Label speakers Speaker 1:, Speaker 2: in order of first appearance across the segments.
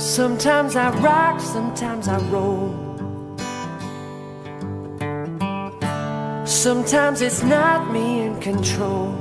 Speaker 1: Sometimes I rock, sometimes I roll. Sometimes it's not me in control.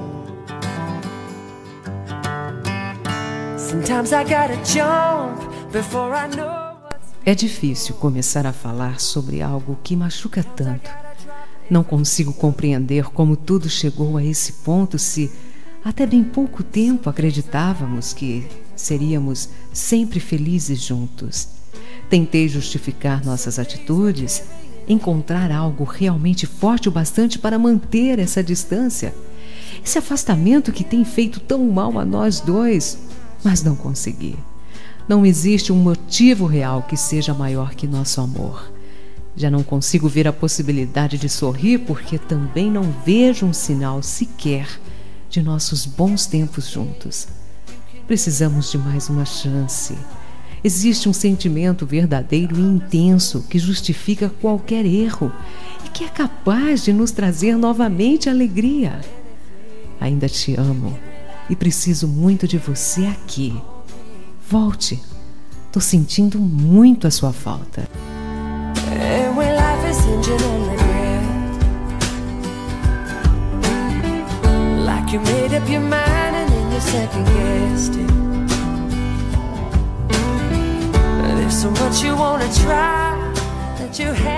Speaker 1: Sometimes I gotta jump before I know what's...
Speaker 2: É difícil começar a falar sobre algo que machuca tanto. Não consigo compreender como tudo chegou a esse ponto se, até bem pouco tempo, acreditávamos que seríamos sempre felizes juntos. Tentei justificar nossas atitudes, encontrar algo realmente forte o bastante para manter essa distância, esse afastamento que tem feito tão mal a nós dois, mas não consegui. Não existe um motivo real que seja maior que nosso amor. Já não consigo ver a possibilidade de sorrir porque também não vejo um sinal sequer de nossos bons tempos juntos. Precisamos de mais uma chance. Existe um sentimento verdadeiro e intenso que justifica qualquer erro e que é capaz de nos trazer novamente alegria. Ainda te amo e preciso muito de você aqui. Volte. Tô sentindo muito a sua falta.
Speaker 1: And when life is hinging on regret, like you made up your mind and then you second guessed it. There's so much you wanna try that you have